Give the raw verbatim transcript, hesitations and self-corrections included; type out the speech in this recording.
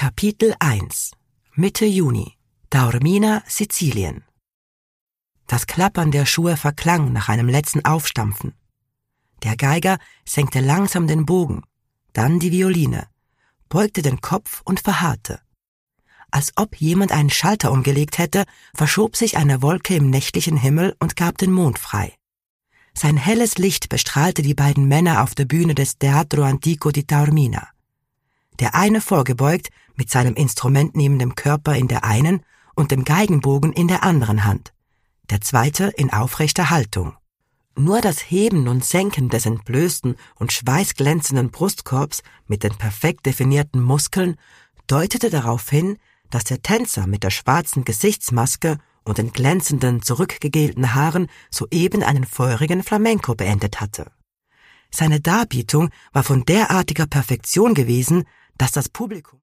Kapitel eins Mitte Juni Taormina, Sizilien. Das Klappern der Schuhe verklang nach einem letzten Aufstampfen. Der Geiger senkte langsam den Bogen, dann die Violine, beugte den Kopf und verharrte. Als ob jemand einen Schalter umgelegt hätte, verschob sich eine Wolke im nächtlichen Himmel und gab den Mond frei. Sein helles Licht bestrahlte die beiden Männer auf der Bühne des Teatro Antico di Taormina. Der eine vorgebeugt, mit seinem Instrument neben dem Körper in der einen und dem Geigenbogen in der anderen Hand, der zweite in aufrechter Haltung. Nur das Heben und Senken des entblößten und schweißglänzenden Brustkorbs mit den perfekt definierten Muskeln deutete darauf hin, dass der Tänzer mit der schwarzen Gesichtsmaske und den glänzenden, zurückgegelten Haaren soeben einen feurigen Flamenco beendet hatte. Seine Darbietung war von derartiger Perfektion gewesen, dass das Publikum